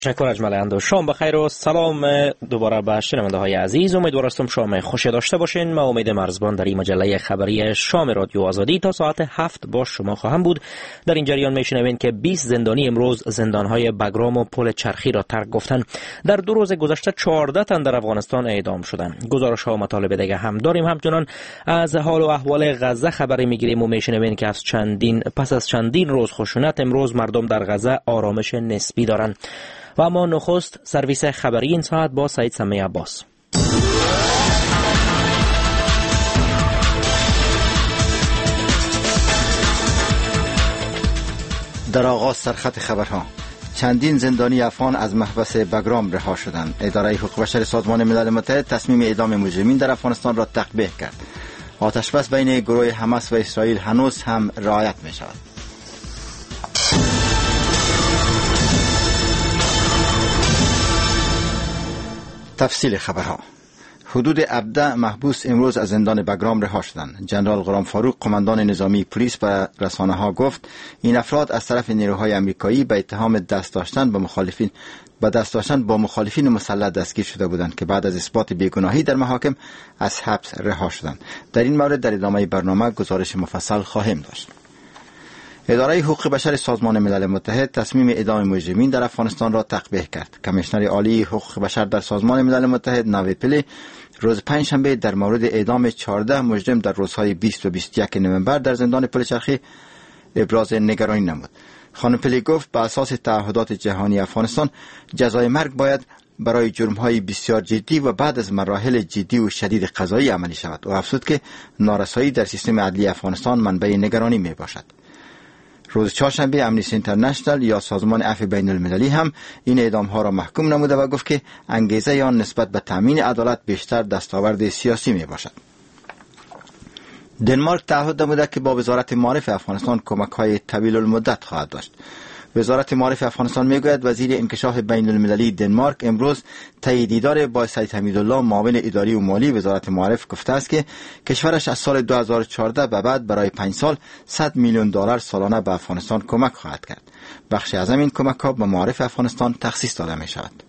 تشکر اجمل اندو. شام بخیر و سلام دوباره به شنونده های عزیز. امیدوارم شام خوشی داشته باشین. من امید مرزبان در این مجله خبری شام رادیو آزادی تا ساعت 7 با شما خواهم بود. در این جریان میشنوین که 20 زندانی امروز زندانهای بگرام و پل چرخی را ترک گفتن. در 2 روز گذشته 14 تن در افغانستان اعدام شدند. گزارش ها و مطالب دیگه هم داریم. همچنان از حال و احوال غزه خبری میگیریم و میشنوین که پس از چندین روز خشونت امروز مردم در غزه آرامش نسبی دارند. و اما نخست سرویس خبری این ساعت با سعید سمیع عباس. در آغاز سرخط خبرها: چندین زندانی افغان از محبس بگرام رها شدند. اداره حقوق بشر سازمان ملل متحد تصمیم اعدام مجرمین در افغانستان را تقبیح کرد. آتشبس بین گروه حماس و اسرائیل هنوز هم رعایت می شود. تفصیل خبرها: حدود 17 محبوس امروز از زندان بگرام رها شدند. جنرال غلام فاروق قماندان نظامی پلیس به رسانه‌ها گفت این افراد از طرف نیروهای آمریکایی به اتهام دست داشتن با مخالفین مسلح دستگیر شده بودند که بعد از اثبات بیگناهی در محاکم از حبس رها شدند. در این مورد در ادامه برنامه گزارش مفصل خواهیم داشت. اداره حقوق بشر سازمان ملل متحد تصمیم اعدام مجرمین در افغانستان را تقبیح کرد. کمیشنر عالی حقوق بشر در سازمان ملل متحد نوی پیلی روز پنجشنبه در مورد اعدام 14 مجرم در روزهای 20 و 21 نوامبر در زندان پل چرخی ابراز نگرانی نمود. خانم پیلی گفت به اساس تعهدات جهانی افغانستان جزای مرگ باید برای جرم‌های بسیار جدی و بعد از مراحل جدی و شدید قضایی عملی شود و افزود که نارسایی در سیستم عدلی افغانستان منبع نگرانی می باشد. روز چهارشنبه امنیستی اینترنشنال یا سازمان عفو بین المللی هم این اعدام ها را محکوم نموده و گفت که انگیزه آن نسبت به تامین عدالت بیشتر دستاورد سیاسی می باشد. دنمارک تعهد نموده که با وزارت معارف افغانستان کمک های طویل المدت خواهد داشت. وزارت معارف افغانستان میگوید وزیر انکشاف بین المللی دنمارک امروز طی دیدار با سید حمیدالله معاون اداری و مالی وزارت معارف گفته است که کشورش از سال 2014 به بعد برای 5 سال $100 میلیون سالانه به افغانستان کمک خواهد کرد. بخشی از این کمک ها به معارف افغانستان تخصیص داده می شود.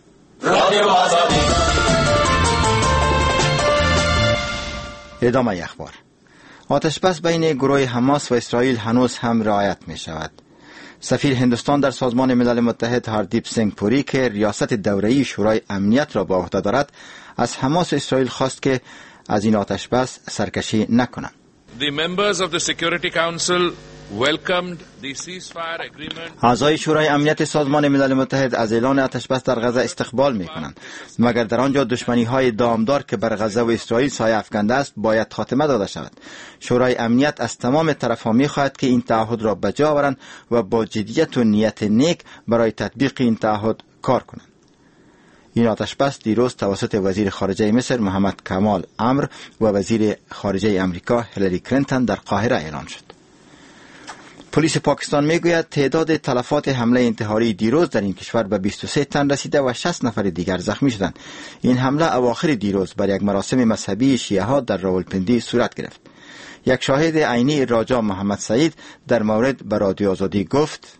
ادامه اخبار: آتشبس بین گروه حماس و اسرائیل هنوز هم رعایت می شود. سفیر هندوستان در سازمان ملل متحد هاردیپ سینگ پوری که ریاست دوره‌ای شورای امنیت را به عهده دارد از حماس و اسرائیل خواست که از این آتشبس سرکشی نکنند. The members of the Security Council welcomed the ceasefire agreement. اعضای شورای امنیت سازمان ملل متحد از اعلان آتشبس در غزه استقبال می‌کنند، مگر در آنجا دشمنی‌های دامدار که بر غزه و اسرائیل سایه افکنده است باید خاتمه داده شود. شورای امنیت از تمام طرف‌ها می‌خواهد که این تعهد را به جا آورند و با جدیت و نیت نیک برای تطبیق این تعهد کار کنند. این آتشبس دیروز توسط وزیر خارجه مصر محمد کمال امر و وزیر خارجه امریکا هیلاری کلینتون در قاهره اعلان شد. پلیس پاکستان میگوید تعداد تلفات حمله انتحاری دیروز در این کشور به 23 تن رسیده و 60 نفر دیگر زخمی شدند. این حمله اواخر دیروز بر یک مراسم مذهبی شیعه ها در راولپندی صورت گرفت. یک شاهد عینی راجا محمد سعید در مورد به رادیو آزادی گفت: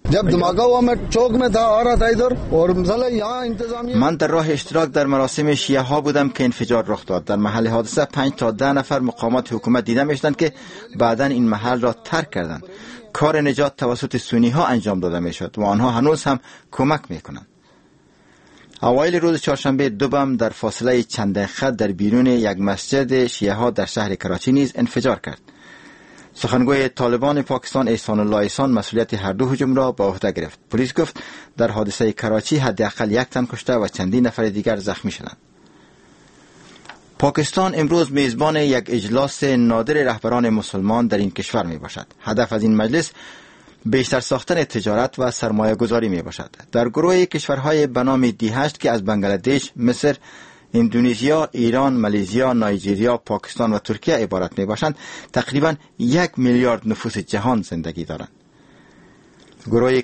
من در راه اشتراک در مراسم شیعه ها بودم که انفجار رخ داد. در محل حادثه 5 تا 10 نفر مقامات حکومت دیده میشدند که بعداً این محل را ترک کردند. کار نجات توسط سنی ها انجام داده میشد و آنها هنوز هم کمک میکنند. اوایل روز چهارشنبه 2 بم در فاصله چند دقیقه در بیرون یک مسجد شیعه ها در شهر کراچی نیز انفجار کرد. سخنگوی طالبان پاکستان احسان الله احسان مسئولیت هر دو هجوم را به عهده گرفت. پلیس گفت در حادثه کراچی حداقل 1 تن کشته و چندین نفر دیگر زخمی شدند. پاکستان امروز میزبان یک اجلاس نادر رهبران مسلمان در این کشور می باشد. هدف از این مجلس بیشتر ساختن تجارت و سرمایه گذاری می باشد. در گروه کشورهای به نام دی8 که از بنگلادش، مصر، اندونزیا، ایران، مالزیا، نایجریا، پاکستان و ترکیه عبارت می باشند، تقریبا 1 میلیارد نفوس جهان زندگی دارند. گروه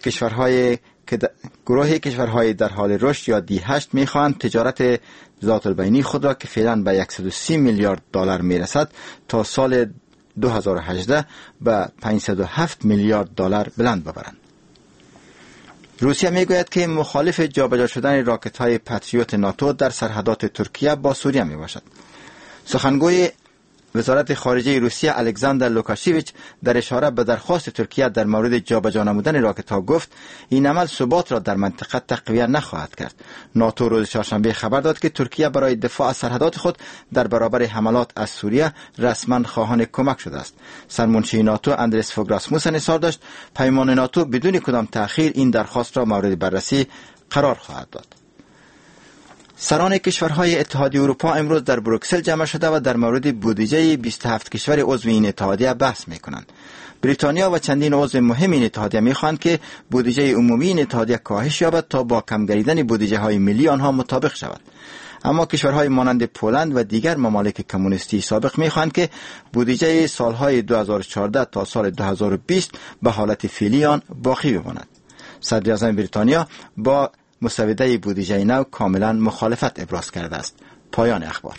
کشورهای در حال رشد یا دی8 می خواهند تجارت ذات البینی خود را که فعلا به 130 میلیارد دلار می رسد تا سال 2018 به 507 میلیارد دلار بلند ببرند. روسیه میگوید که مخالف جابجا شدن راکت‌های پاتریوت ناتو در سرحدات ترکیه با سوریه میباشد. سخنگوی وزارت خارجه روسیه الکساندر لوکاشویچ در اشاره به درخواست ترکیه در مورد جابجا نمودن راکت‌ها گفت این عمل ثبات را در منطقه تقویت نخواهد کرد. ناتو روز چهارشنبه خبر داد که ترکیه برای دفاع از سرحدات خود در برابر حملات از سوریه رسما خواهان کمک شده است. سرمنشی ناتو اندرس فوگ راسموسن اظهار داشت پیمان ناتو بدون کدام تأخیر این درخواست را مورد بررسی قرار خواهد داد. سران کشورهای اتحادیه اروپا امروز در بروکسل جمع شده و در مورد بودجه 27 کشور عضو این اتحادیه بحث می‌کنند. بریتانیا و چندین عضو مهم این اتحادیه می‌خواهند که بودجه عمومی این اتحادیه کاهش یابد تا با کم گردیدن بودجه‌های ملی آنها مطابق شود. اما کشورهای مانند پولند و دیگر ممالک کمونیستی سابق می‌خواهند که بودجه سالهای 2014 تا سال 2020 به حالت فعلی آن باقی بماند. صدر اعظم بریتانیا با مسوده بودجه نو کاملا مخالفت ابراز کرده است. پایان اخبار.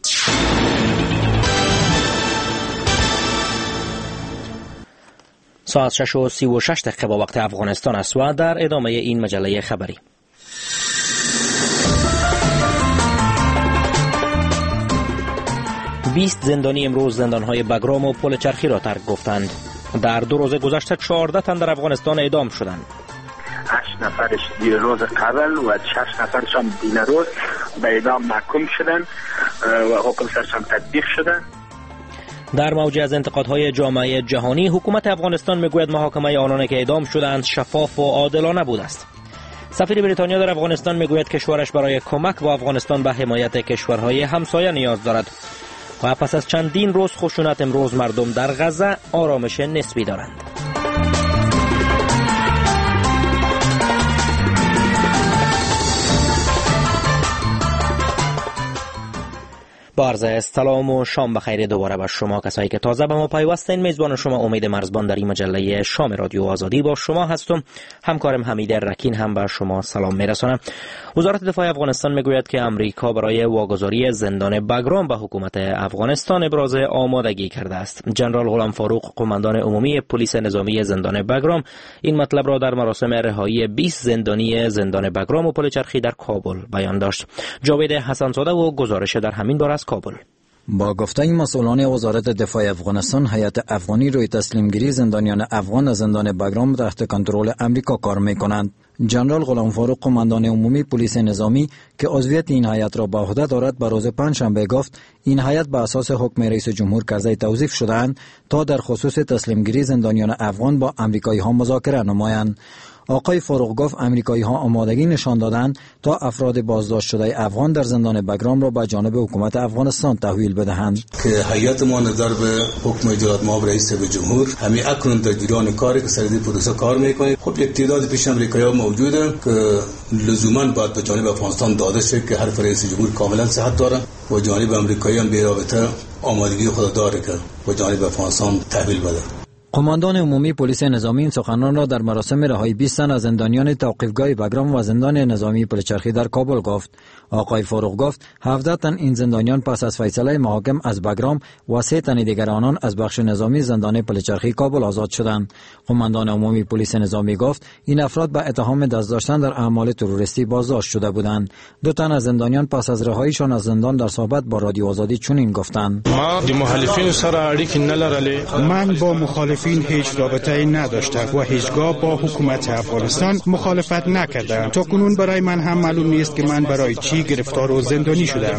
ساعت 6:36 با وقت افغانستان است و در ادامه این مجله خبری. زندانی امروز زندانهای بگرام و پل چرخی را ترک گفتند. در 2 روز گذشته 14 تن در افغانستان اعدام شدند. 8 نفرش دیر روز قبل و 6 نفرشان دین روز به اعدام محکوم شدند و حکم سرشان تطبیق شدند. در موجه از انتقادهای جامعه جهانی حکومت افغانستان میگوید محاکمه آنان که اعدام شدند شفاف و عادلانه بوده است. سفیر بریتانیا در افغانستان میگوید کشورش برای کمک به افغانستان به حمایت کشورهای همسایه نیاز دارد و پس از چندین روز خشونت امروز مردم در غزه آرامش نسبی دارند. با عرض سلام و شام بخیر دوباره به شما کسایی که تازه به ما پیوستین. میزبان شما امید مرزبان در این مجله شام رادیو آزادی با شما هستم. همکارم حمید رکین هم به شما سلام میرسانم. وزارت دفاع افغانستان میگوید که امریکا برای واگذاری زندان بگرام به حکومت افغانستان ابراز آمادگی کرده است. جنرال غلام فاروق قماندان عمومی پلیس نظامی زندان بگرام این مطلب را در مراسم رهایی 20 زندانی زندان بگرام و پل چرخی در کابل بیان داشت. جاوید حسن‌زاده و گزارش در همین باره از کابل. با گفته مسئولان وزارت دفاع افغانستان، هیئت افغانی روی تسلیمگیری زندانیان افغان از زندان بگرام تحت کنترل امریکا کار می‌کنند. جنرال غلام فاروق قماندان عمومی پلیس نظامی که عضویت این هیئت را به عهده دارد به روز پنجشنبه گفت این هیئت به اساس حکم رئیس جمهور کرزی توظیف شده‌اند تا در خصوص تسلیمگیری زندانیان افغان با امریکایی‌ها مذاکره نمایند. آقای فاروق گفت امریکایی‌ها آمادگی نشان دادند تا افراد بازداشت شده افغان در زندان بگرام را به جانب حکومت افغانستان تحویل بدهند. که هیئت ما نظر به حکم اجرات ما رئیس جمهور همین اکنون در جریان کاری که سر این پروسه کار میکنه. خب یک تعداد پیش امریکایی‌ها موجوده که لزوما باید به جانب افغانستان داده شه که هر رئیس جمهور کاملا صحت داره و جانب امریکایی هم به رابطه آمادگی خود داره که به جانب افغانستان تحویل بده. قماندان عمومی پلیس نظامی این سخنان را در مراسم رهایی 20 تن از زندانیان توقیفگاه بگرام و زندان نظامی پلچرخی در کابل گفت. آقای فاروق گفت 17 تن این زندانیان پس از فیصله محاکم از بگرام و 3 تن دیگر آنان از بخش نظامی زندان پلچرخی کابل آزاد شدند. قماندان عمومی پلیس نظامی گفت این افراد به اتهام دست داشتن در اعمال تروریستی بازداشت شده بودند. 2 تن از زندانیان پس از رهاییشان از زندان در صحبت با رادیو آزادی چنین گفتند: ما د مخالفین سره اړیکې نه لرلې. من با مخالفین هیچ رابطه‌ای نداشتم و هیچگاه با حکومت افغانستان مخالفت نکردم. تا کنون برای من هم معلوم نیست که من برای چی گرفتار و زندانی شدم.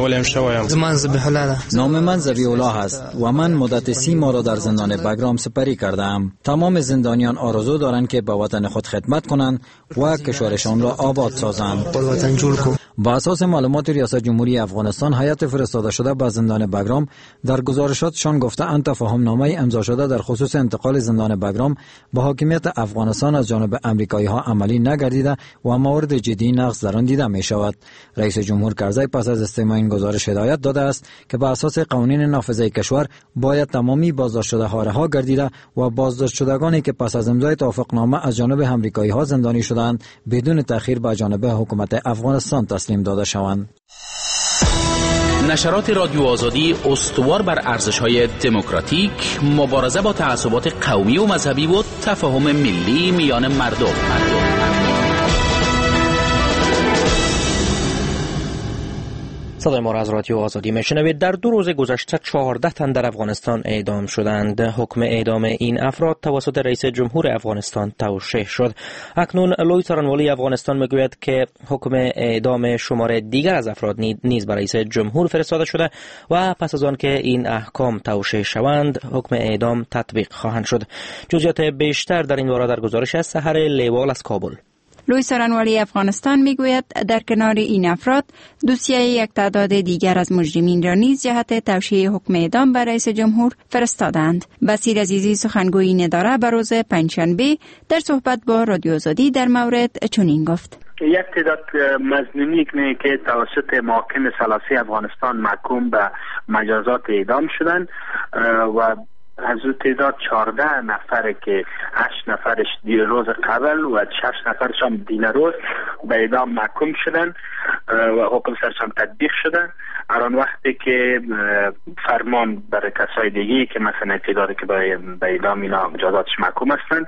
نام من ذبیح الله است و من مدت 30 ماه را در زندان بگرام سپری کردم. تمام زندانیان آرزو دارند که به وطن خود خدمت کنند و کشورشان را آباد سازند. با اساس معلومات ریاست جمهوری افغانستان، هیئت فرستاده شده به زندان بگرام در گزارشاتشان گفته‌اند تفاهم‌نامه امضا شده در خصوص انتقال زندان بگرام به حاکمیت افغانستان از جانب امریکایی‌ها عملی نگردیده و موارد جدی نقض در آن دیده می‌شود. رئیس جمهور کرزی پس از استماع این گزارش هدایت داده است که به اساس قوانین نافذه کشور باید تمامی بازداشت شده‌ها رها گردیده و بازداشت شدگانی که پس از امضای توافقنامه از جانب امریکایی‌ها زندانی شدند بدون تأخیر به جانب حکومت افغانستان تسلیم داده شوند. نشرات رادیو آزادی استوار بر ارزش‌های دموکراتیک، مبارزه با تعصبات قومی و مذهبی و تفاهم ملی میان مردم. صدای ما را از رادیو آزادی میشنوید. در 2 روز گذشته 14 تن در افغانستان اعدام شدند. حکم اعدام این افراد توسط رئیس جمهور افغانستان توشیح شد. اکنون لوی څارنوالي افغانستان میگوید که حکم اعدام شمار دیگر از افراد نیز بر رئیس جمهور فرستاده شده و پس از آن که این احکام توشیح شوند حکم اعدام تطبیق خواهند شد. جزئیات بیشتر در این باره در گزارش از سحر لیوال از کابل. لوی څارنوالي افغانستان میگوید در کنار این افراد دوسیه یک تعداد دیگر از مجرمین را نیز جهت توشیح حکم اعدام بر رئیس جمهور فرستادند. بصیر عزیزی سخنگوی نداره بر روز پنجشنبه در صحبت با رادیو آزادی در مورد چنین گفت: یک تعداد مظنونی که توسط محاکم ثلاثی افغانستان محکوم به مجازات اعدام شدند و از اون تعداد 14 نفر که 8 نفرش روز قبل و 6 نفرش هم دین روز به اعدام محکوم شدن و حکم سرشان تطبیق شدن. آن وقتی که فرمان برای کسای دیگی که مثلا تعدادی که به اعدام اینا مجازاتش محکوم هستند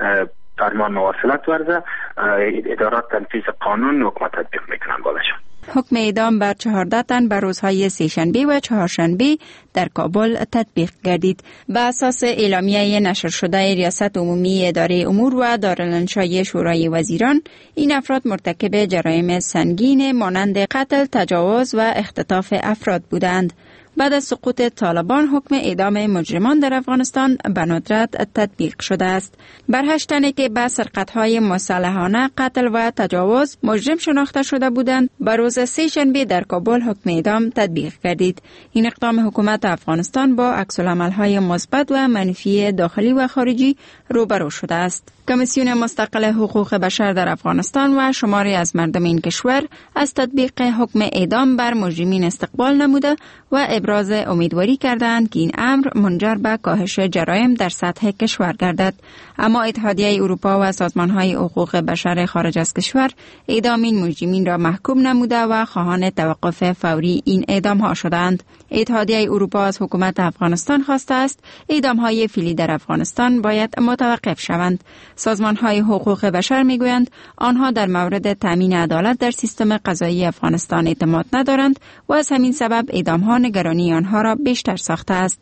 فرمان مواصلت ورزه، ادارات تنفیذ قانون حکم تطبیق میکنن بالشان. حکم اعدام بر 14 تن بر روزهای سه‌شنبه و چهارشنبه در کابل تطبیق گردید. به اساس اعلامیه نشر شده ریاست عمومی اداره امور و دارالانشای شورای وزیران، این افراد مرتکب جرایم سنگین مانند قتل، تجاوز و اختطاف افراد بودند. بعد از سقوط طالبان حکم اعدام مجرمان در افغانستان به ندرت تطبیق شده است. بر 8 تنی که به سرقت‌های مسلحانه، قتل و تجاوز مجرم شناخته شده بودند بر روز سه‌شنبه در کابل حکم اعدام تطبیق گردید. این اقدام حکومت افغانستان با عکس‌العمل‌های مثبت و منفی داخلی و خارجی روبرو شده است. کمیسیون مستقل حقوق بشر در افغانستان و شماری از مردم این کشور از تطبیق حکم اعدام بر مجرمین استقبال نموده و ابراز امیدواری کردند که این امر منجر به کاهش جرایم در سطح کشور گردد. اما اتحادیه اروپا و سازمان‌های حقوق بشر خارج از کشور اعدام این مجرمین را محکوم نموده و خواهان توقف فوری این اعدام‌ها شدند. اتحادیه اروپا از حکومت افغانستان خواسته است اعدام‌های فعلی در افغانستان باید متوقف شوند. سازمان‌های حقوق بشر می‌گویند آنها در مورد تامین عدالت در سیستم قضایی افغانستان اعتماد ندارند و از همین سبب اعدام‌ها نگرانی آنها را بیشتر ساخته است.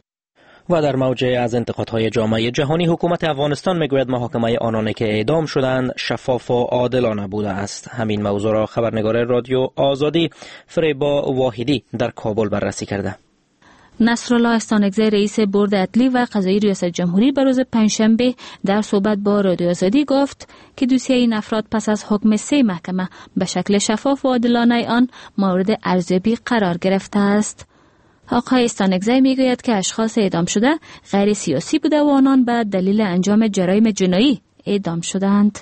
و در موجه از انتقادهای جامعه جهانی، حکومت افغانستان میگوید محاکمه آنانی که اعدام شدند شفاف و عادلانه بوده است. همین موضوع را خبرنگار رادیو آزادی فریبا واحدی در کابل بررسی کرده. نصرالله استانکزی رئیس بورد عدلی و قضایی ریاست جمهوری بر روز پنجشنبه در صحبت با رادیو آزادی گفت که دوسیه این افراد پس از حکم 3 محکمه به شکل شفاف و عادلانه آن مورد ارزیابی قرار گرفته است. آقای استانکزی میگوید که اشخاص اعدام شده غیر سیاسی بوده و آنان به دلیل انجام جرایم جنایی اعدام شدند.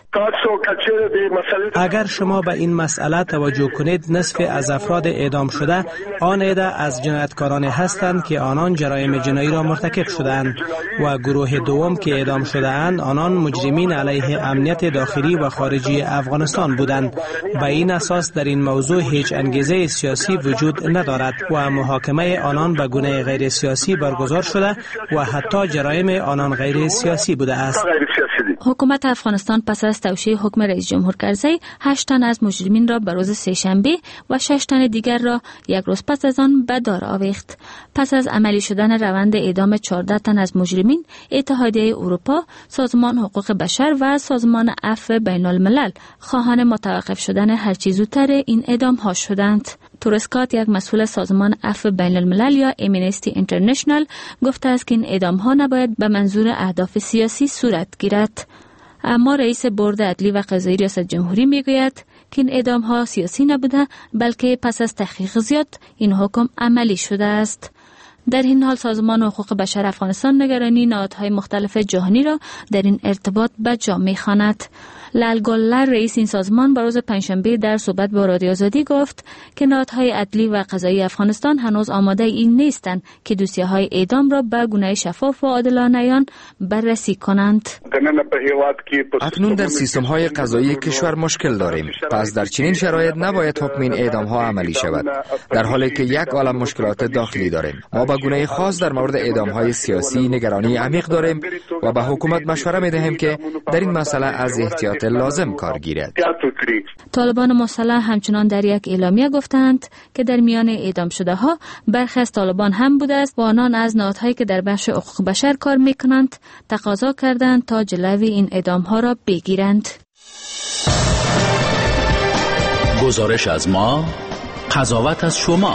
اگر شما به این مسئله توجه کنید، نصف از افراد اعدام شده آن عده از جنایتکاران هستند که آنان جرایم جنایی را مرتکب شدند و گروه دوم که اعدام شده اند آنان مجرمین علیه امنیت داخلی و خارجی افغانستان بودند. به این اساس در این موضوع هیچ انگیزه سیاسی وجود ندارد و محاکمه آنان به گونه غیر سیاسی برگزار شده و حتی جرایم آنان غیر سیاسی بوده است. حکومت افغانستان پس از توشیح حکم رئیس جمهور کرزی 8 تن از مجرمین را به روز سه‌شنبه و 6 تن دیگر را یک روز پس از آن به دار آویخت. پس از عملی شدن روند اعدام 14 تن از مجرمین، اتحادیه اروپا، سازمان حقوق بشر و سازمان عفو بین الملل خواهان متوقف شدن هر چه زودتر این اعدام ها شدند. تورسکات، یک مسئول سازمان عفو بین الملل یا امنستی اینترنشنال، گفته است که این اعدام ها نباید به منظور اهداف سیاسی صورت گیرد. اما رئیس بورد عدلی و قضایی ریاست جمهوری میگوید که این اعدام ها سیاسی نبوده، بلکه پس از تحقیق زیاد این حکم عملی شده است. در این حال سازمان حقوق بشر افغانستان نگرانی نهادهای مختلف جهانی را در این ارتباط به جا می‌خواند. لالگلر رئیس این سازمان بر روز پنجشنبه در صحبت با رادیو آزادی گفت که نهادهای عدلی و قضایی افغانستان هنوز آماده این نیستند که دوسیه‌های اعدام را به گونه شفاف و عادلانه آن بررسی کنند. اکنون در سیستم‌های قضایی کشور مشکل داریم، پس در چنین شرایط نباید حکم این اعدام‌ها عملی شود، در حالی که یک عالم مشکلات داخلی داریم. ما به گونه خاص در مورد اعدام‌های سیاسی نگرانی عمیق داریم و به حکومت مشوره می‌دهیم که در این مسئله از احتیاط اقدامات لازم کار گیرد. طالبان مسلح همچنان در یک اعلامیه گفتند که در میان اعدام شده ها برخی از طالبان هم بوده است و آنان از نهادهایی که در بخش حقوق بشر کار میکنند تقاضا کردند تا جلوی این اعدام ها را بگیرند. گزارش از ما، قضاوت از شما.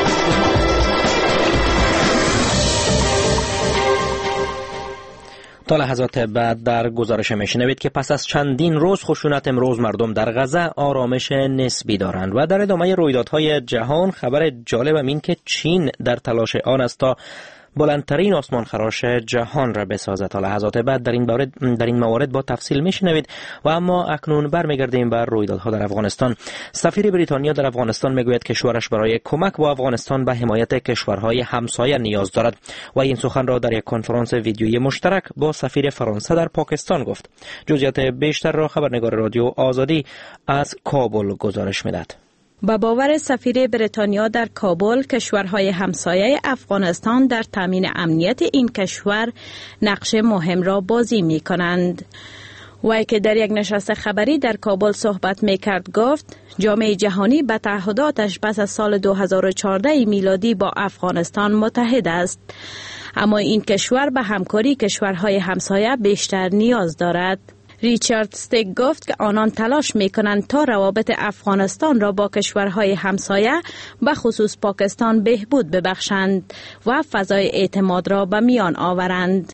تا لحظات بعد در گزارش میشنوید که پس از چندین روز خشونت امروز مردم در غزه آرامش نسبی دارند و در ادامه رویدادهای جهان خبر جالب این که چین در تلاش آن است تا بلندترین آسمان خراش جهان را بسازد. تا لحظات بعد در این موارد با تفصیل میشنوید و اما اکنون برمیگردیم بر رویدادها در افغانستان. سفیر بریتانیا در افغانستان میگوید کشورش برای کمک با افغانستان به حمایت کشورهای همسایه نیاز دارد و این سخن را در یک کنفرانس ویدیویی مشترک با سفیر فرانسه در پاکستان گفت. جزئیات بیشتر را خبرنگار رادیو آزادی از کابل گزارش میدهد. با باور سفیر بریتانیا در کابل، کشورهای همسایه افغانستان در تامین امنیت این کشور نقش مهم را بازی می کنند. وی که در یک نشست خبری در کابل صحبت می کرد گفت جامعه جهانی به تعهداتش پس از سال 2014 میلادی با افغانستان متحد است. اما این کشور به همکاری کشورهای همسایه بیشتر نیاز دارد. ریچارد ستیک گفت که آنان تلاش میکنند تا روابط افغانستان را با کشورهای همسایه به خصوص پاکستان بهبود ببخشند و فضای اعتماد را به میان آورند.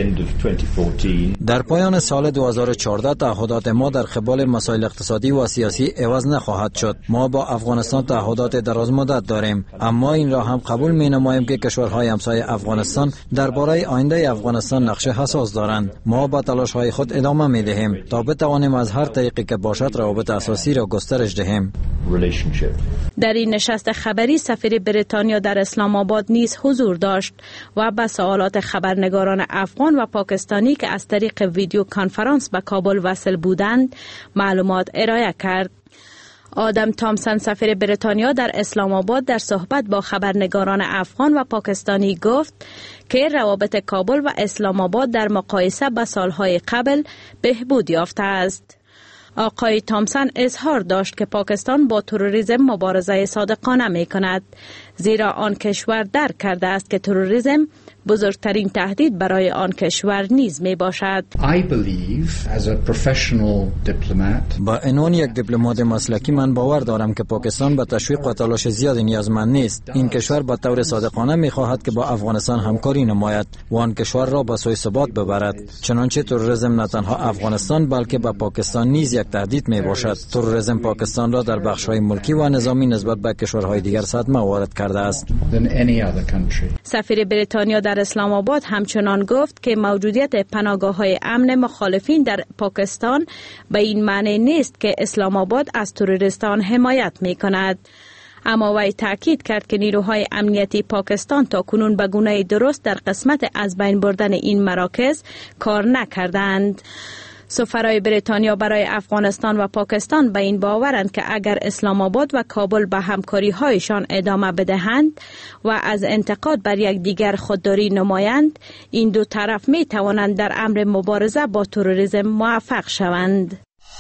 در پایان سال 2014 تعهدات ما در قبال مسائل اقتصادی و سیاسی عوض نخواهد شد. ما با افغانستان تعهدات دراز مدت داریم، اما این را هم قبول می نماییم که کشورهای همسایه افغانستان درباره آینده افغانستان نقش حساس دارند. ما با تلاش های خود ادامه می تا بتوانیم از هر طریقی که باشد روابط اساسی را گسترش دهیم. در این نشست خبری سفیر بریتانیا در اسلام آباد نیز حضور داشت و به سوالات خبرنگاران افغان و پاکستانی که از طریق ویدیو کانفرانس به کابل وصل بودند معلومات ارائه کرد. آدم تامسن سفیر بریتانیا در اسلام آباد در صحبت با خبرنگاران افغان و پاکستانی گفت که روابط کابل و اسلام آباد در مقایسه با سالهای قبل بهبود یافته است. آقای تامسن اظهار داشت که پاکستان با تروریسم مبارزه صادقانه می کند، زیرا آن کشور درک کرده است که تروریسم بزرگترین تهدید برای آن کشور نیز می باشد. با عنوان یک دیپلمات مسلکی من باور دارم که پاکستان به تشویق و تلاش زیادی نیازمند نیست. این کشور به طور صادقانه می خواهد که با افغانستان همکاری نماید و آن کشور را به سوی ثبات ببرد. چنانچه تروریسم نه تنها افغانستان بلکه به پاکستان نیز یک تهدید می باشد. تروریسم پاکستان را در بخش‌های ملکی و نظامی نسبت به کشورهای دیگر صدمه وارد کرده است. سفیر بریتانیا در اسلام آباد همچنان گفت که موجودیت پناهگاه‌های امن مخالفین در پاکستان به این معنی نیست که اسلام آباد از تروریستان حمایت می‌کند. اما وی تاکید کرد که نیروهای امنیتی پاکستان تا کنون به گونه درست در قسمت از بین بردن این مراکز کار نکردند. سفرای بریتانیا برای افغانستان و پاکستان به این باورند که اگر اسلام آباد و کابل به همکاری هایشان ادامه بدهند و از انتقاد بر یکدیگر خودداری نمایند، این دو طرف می توانند در امر مبارزه با تروریسم موفق شوند.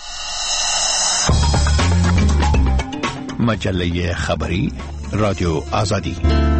مجله خبری رادیو آزادی.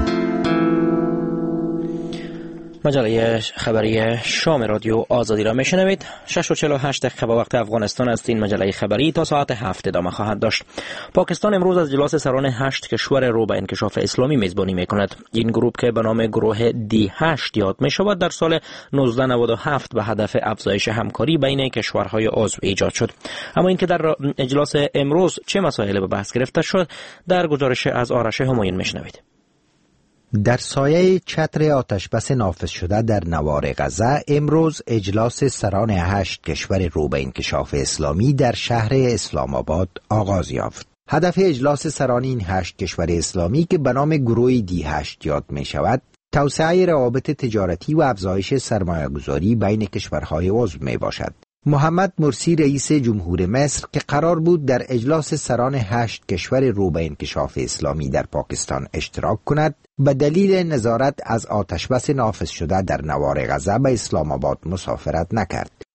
مجله خبری شام رادیو آزادی را میشنوید. 6:48 دقیقه به وقت افغانستان است. این مجله خبری تا ساعت 7 ادامه خواهد داشت. پاکستان امروز از اجلاس سران 8 کشور رو به انکشاف اسلامی میزبانی میکند. این گروه که به نام گروه D8 یاد می شود در سال 1997 به هدف افزایش همکاری بین کشورهای عضو ایجاد شد. اما اینکه در اجلاس امروز چه مسائلی به بحث گرفته شد در گزارش از آرش همایون میشنوید. در سایه چتر آتشبس نافذ شده در نوار غزه امروز اجلاس سران 8 کشور رو به انکشاف اسلامی در شهر اسلام آباد آغاز یافت. هدف اجلاس سران این 8 کشور اسلامی که به نام گروه D8 یاد می شود، توسعه روابط تجارتی و افزایش سرمایه‌گذاری بین کشورهای عضو می باشد. محمد مرسی رئیس جمهور مصر که قرار بود در اجلاس سران 8 کشور رو به انکشاف اسلامی در پاکستان اشتراک کند، به دلیل نظارت از آتشبس نافذ شده در نوار غزه به اسلام آباد مسافرت نکرد.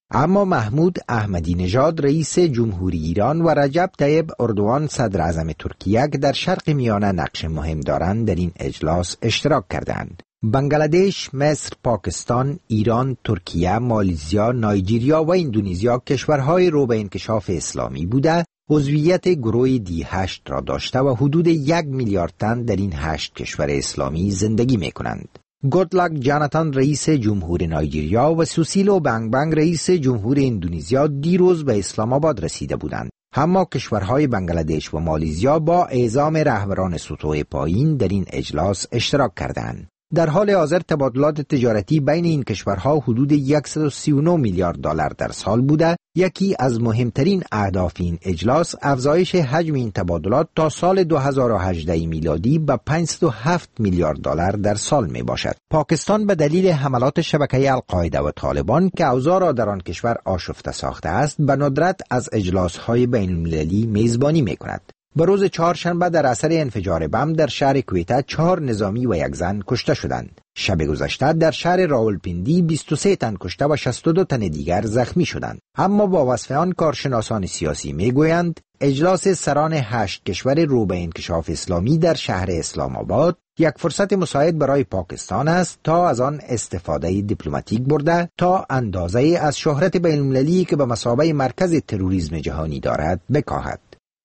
اما محمود احمدی نژاد رئیس جمهوری ایران و رجب طیب اردوغان صدر اعظم ترکیه که در شرق میانه نقش مهم دارند در این اجلاس اشتراک کردند. بنگلادش، مصر، پاکستان، ایران، ترکیه، مالزیا، نایجریا و اندونزیا کشورهای رو به انکشاف اسلامی بوده عضویت گروه دی8 را داشته و حدود 1 میلیارد تن در این 8 کشور اسلامی زندگی می کنند. گودلاک جاناتان رئیس جمهور نایجریا و سوسیلو بنگ بنگ رئیس جمهور اندونزیا دیروز به اسلام آباد رسیده بودند. اما کشورهای بنگلادش و مالزیا با اعزام رهبران سطوح پایین در این اجلاس اشتراک کردند. در حال حاضر تبادلات تجارتی بین این کشورها حدود 139 میلیارد دلار در سال بوده. یکی از مهمترین اهداف این اجلاس افزایش حجم این تبادلات تا سال 2018 میلادی به 507 میلیارد دلار در سال می باشد. پاکستان به دلیل حملات شبکه القاعده و طالبان که اوضاع را در آن کشور آشفته ساخته است، به ندرت از اجلاس‌های بین المللی میزبانی می کند. به روز چهارشنبه در اثر انفجار بم در شهر کویته 4 نظامی و 1 زن کشته شدند. شب گذشته در شهر راولپیندی 23 تن کشته و 62 تن دیگر زخمی شدند. اما با وصف آن کارشناسان سیاسی میگویند اجلاس سران 8 کشور رو به انکشاف اسلامی در شهر اسلام آباد یک فرصت مساعد برای پاکستان است تا از آن استفاده دیپلماتیک برده تا اندازه از شهرت بین المللی که به مثابه مرکز تروریسم جهانی دارد بکاهد.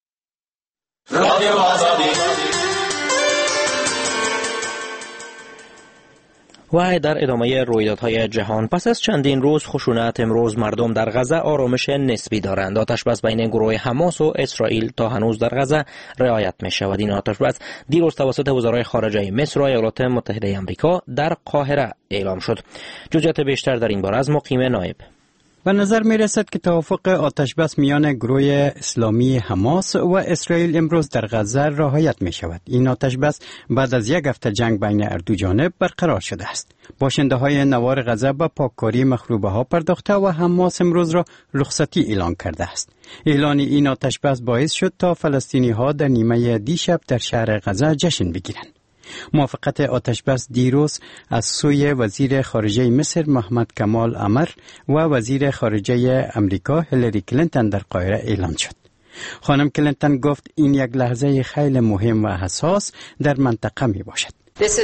و در ادامه رویدادهای جهان پس از چندین روز خشونت، امروز مردم در غزه آرامش نسبی دارند. آتشبس بین گروه حماس و اسرائیل تا هنوز در غزه رعایت می شود. این آتشبس دیروز توسط وزرای خارجه مصر و ایالات متحده آمریکا در قاهره اعلام شد. جزئیات بیشتر در این باره از مقیم نایب. به نظر می رسد که توافق آتشبس میان گروه اسلامی حماس و اسرائیل امروز در غزه رعایت می شود. این آتشبس بعد از 1 هفته جنگ بین هر دو جانب برقرار شده است. باشنده های نوار غزه به پاککاری مخروبه ها پرداخته و حماس امروز را رخصتی اعلان کرده است. اعلان این آتشبس باعث شد تا فلسطینی ها در نیمه دیشب در شهر غزه جشن بگیرند. موافقت آتشبس دیروز از سوی وزیر خارجه مصر محمد کمال عمر و وزیر خارجه امریکا هیلاری کلینتون در قاهره اعلان شد. خانم کلینتون گفت این یک لحظه خیلی مهم و حساس در منطقه می باشد.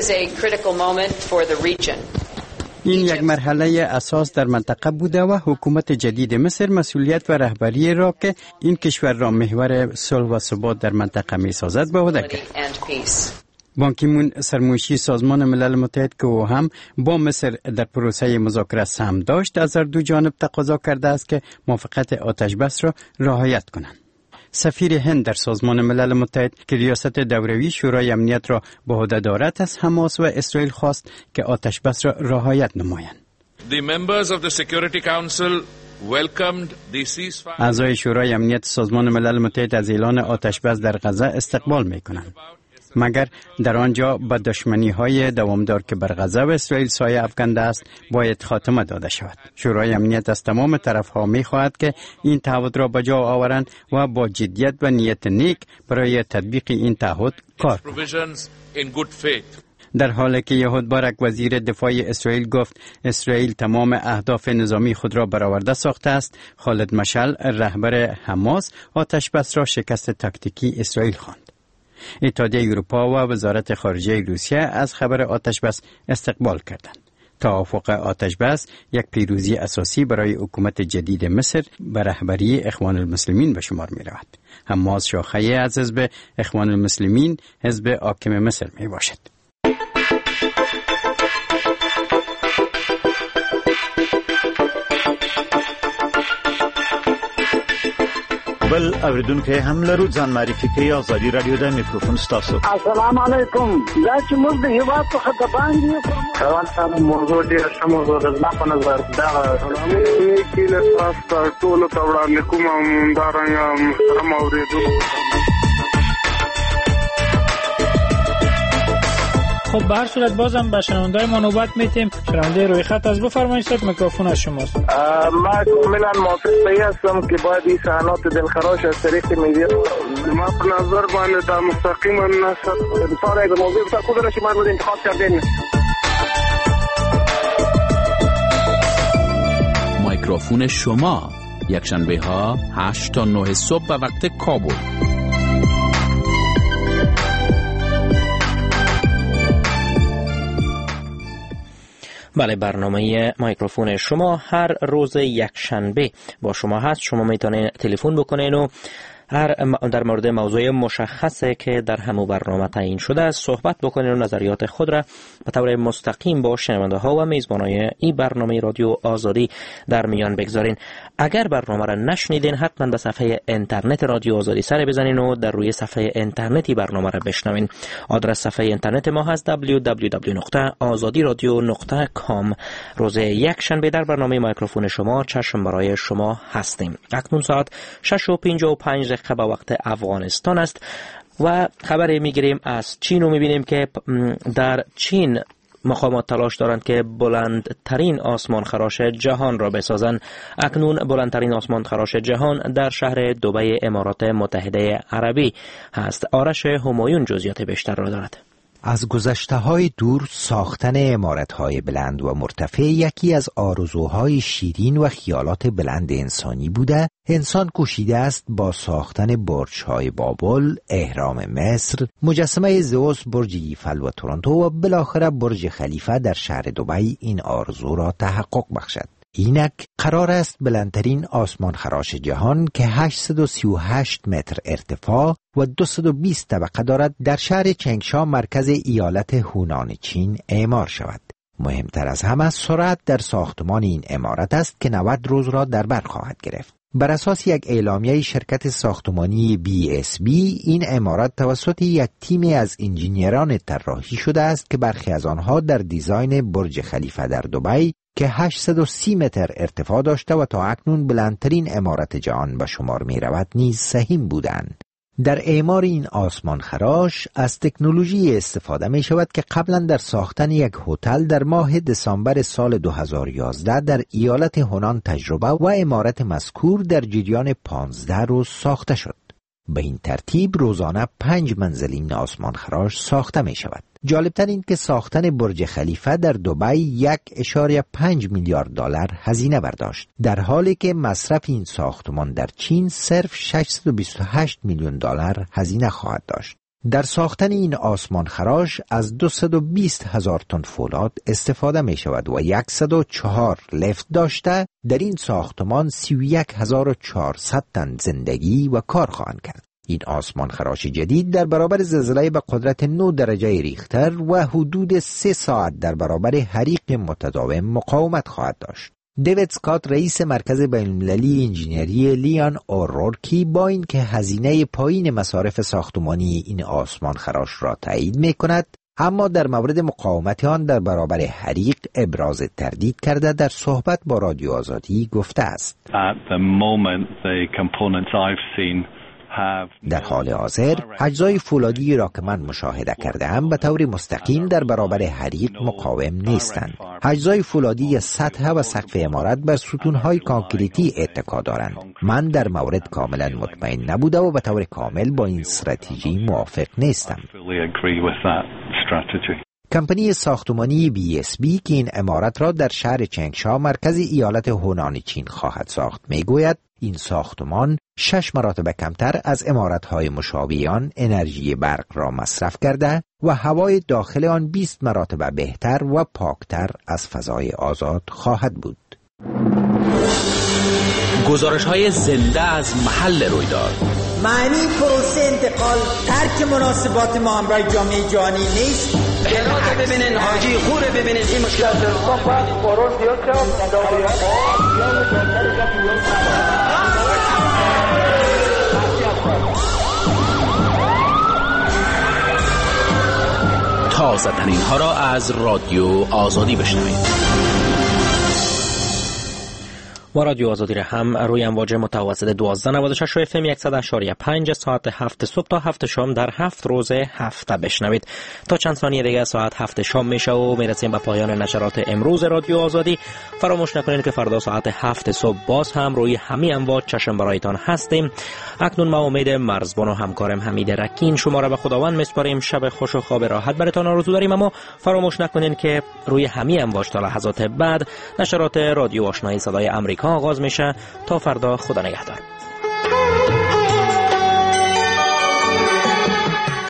این یک مرحله اساس در منطقه بوده و حکومت جدید مصر مسئولیت و رهبری را که این کشور را محور صلح و ثبات در منطقه می سازد به عهده گرفت. بان کی مون سرمنشی سازمان ملل متحد که او هم با مصر در پروسه مذاکره سهم داشت از هر دو جانب تقاضا کرده است که موافقت آتشبس را رعایت کنند. سفیر هند در سازمان ملل متحد که ریاست دوره‌ای شورای امنیت را به عهده دارد از حماس و اسرائیل خواست که آتشبس را رعایت نمایند. اعضای شورای امنیت سازمان ملل متحد از اعلان آتشبس در غزه استقبال می‌کنند. مگر در آنجا به دشمنی‌های دوامدار که بر غزه و اسرائیل سایه افکنده است باید خاتمه داده شود. شورای امنیت از تمام طرف‌ها می‌خواهد که این تعهد را به جا آورند و با جدیت و نیت نیک برای تطبیق این تعهد کار کنند. در حالی که یهود بارک وزیر دفاع اسرائیل گفت اسرائیل تمام اهداف نظامی خود را برآورده ساخته است، خالد مشعل رهبر حماس آتشبس را شکست تاکتیکی اسرائیل خواند. اتحادیه اروپا و وزارت خارجه روسیه از خبر آتشبس استقبال کردند. توافق آتشبس یک پیروزی اساسی برای حکومت جدید مصر به رهبری اخوان المسلمین به شمار می رود. حماس شاخه از حزب اخوان المسلمین حزب حاکم مصر می باشد. بل اوریدونکو هم لرو ځان معرفي کوي ازادي رادیو د میکروفون ستاسو. السلام علیکم. دا چې موږ د هیواد څخه د باندې روان موضوع ډیره ښه موضوع ده. زما په نظر دا کې له تاسو ټولو ته وړاندې کوم همدارنګه محترم اوریدونکو. خب به هر صورت بازم به شنونده‌های ما نوبت میتیم. شنونده روی خط از بفرمایید، میکروفون از شماست. ما کاملا موافق هستم که باید این صحنات دلخراش از طریق میدیا ما په نظر باندې دا مستقیما نشد ساره به موضوع تا خود را شما رو انتخاب کردین. میکروفون شما، یکشنبه ها 8 تا 9 صبح به وقت کابل. بله، برنامه میکروفون شما هر روز یکشنبه با شما هست. شما میتونید تلفن بکنین و در مورد موضوع مشخصه که در همو برنامه تعیین شده است صحبت بکنین و نظریات خود را به طور مستقیم با شنونده ها و میزبانای این برنامه رادیو آزادی در میان بگذارین. اگر برنامه را نشنیدین حتما به صفحه اینترنت رادیو آزادی سر بزنین و در روی صفحه اینترنتی برنامه را بشنوین. آدرس صفحه اینترنت ما هست www.azadiradio.com. روز یکشنبه در برنامه میکروفون شما چشم برای شما هستیم. اکنون ساعت 6:55 به وقت افغانستان است و خبری میگیریم از چین و میبینیم که در چین مقامات تلاش دارند که بلندترین آسمان خراش جهان را بسازند. اکنون بلندترین آسمان خراش جهان در شهر دبی امارات متحده عربی هست. آرش همایون جزئیات بیشتر را دارد. از گذشته‌های دور ساختن عمارت‌های بلند و مرتفع یکی از آرزوهای شیرین و خیالات بلند انسانی بوده. انسان کوشیده است با ساختن برج‌های بابل، اهرام مصر، مجسمه زئوس، برج ایفل و تورنتو و بالاخره برج خلیفه در شهر دبی این آرزو را تحقق بخشد. اینک قرار است بلندترین آسمان خراش جهان که 838 متر ارتفاع و 220 طبقه دارد در شهر چنگشا مرکز ایالت هونان چین اعمار شود. مهمتر از همه سرعت در ساختمان این عمارت است که 90 روز را در بر خواهد گرفت. بر اساس یک اعلامیه شرکت ساختمانی BSB این عمارت توسط یک تیم از انجینیران طراحی شده است که برخی از آنها در دیزاین برج خلیفه در دبی که 830 متر ارتفاع داشته و تا اکنون بلندترین عمارت جهان به شمار می رود نیز سهیم بودند. در اعمار این آسمان خراش از تکنولوژی استفاده می شود که قبلا در ساختن یک هتل در ماه دسامبر سال 2011 در ایالت هونان تجربه و عمارت مذکور در جریان 15 روز ساخته شد. به این ترتیب روزانه 5 منزل این آسمان خراش ساخته می شود. جالبتر این که ساختن برج خلیفه در دبی 1.5 میلیارد دلار هزینه برداشت، در حالی که مصرف این ساختمان در چین صرف 628 میلیون دلار هزینه خواهد داشت. در ساختن این آسمان خراش از 220,000 تن فولاد استفاده می شود و 104 لفت داشته. در این ساختمان 31,400 تن زندگی و کار خواهند کرد. این آسمان خراش جدید در برابر زلزله به قدرت 9 درجه ریختر و حدود 3 ساعت در برابر حریق متداوم مقاومت خواهد داشت. دیوید اسکات رئیس مرکز بین‌المللی انجینری لیان اورورکی با این که هزینه پایین مصارف ساختمانی این آسمان خراش را تایید می کند، اما در مورد مقاومت آن در برابر حریق ابراز تردید کرده در صحبت با رادیو آزادی گفته است. در حال حاضر اجزای فولادی را که من مشاهده کردم به طور مستقیم در برابر حریق مقاوم نیستند. اجزای فولادی سطح و سقف عمارت بر ستونهای کانکریتی اتکا دارند. من در مورد کاملا مطمئن نبوده و به طور کامل با این استراتژی موافق نیستم. کمپانی ساختمانی BSB که این عمارت را در شهر چنگشا مرکز ایالت هونان چین خواهد ساخت میگوید این ساختمان 6 مراتب کمتر از عمارت‌های مشابه آن انرژی برق را مصرف کرده و هوای داخل آن 20 مراتب بهتر و پاکتر از فضای آزاد خواهد بود. گزارش‌های زنده از محل رویداد. معنی پروسه انتقال ترک مناسبات ما همراه جامعه جهانی نیست. جنات ببینین، حاجی خوره ببینین، این مشکلات رو باید قرار زیاد تازه ترین ها را از رادیو آزادی بشنوید. و رادیو آزادی را هم روی امواج متوسط 1296 FM 100.5 ساعت 7 صبح تا 7 شام در 7 روز هفته بشنوید. تا چند ثانیه دیگه ساعت 7 شام میشه و میرسیم به پایان نشرات امروز رادیو آزادی. فراموش نکنید که فردا ساعت 7 صبح باز هم روی همین امواج چشم برایتان هستیم. اکنون ما امید مرزبان و همکارم حمید رکین شما را به خداوند میسپاریم. شب خوش و خواب راحت براتون آرزو داریم. اما فراموش نکنید که روی همین امواج تا لحظات بعد نشرات رادیو آشنایی صدای آمریکا ها آغاز میشه. تا فردا، خدا نگهدار.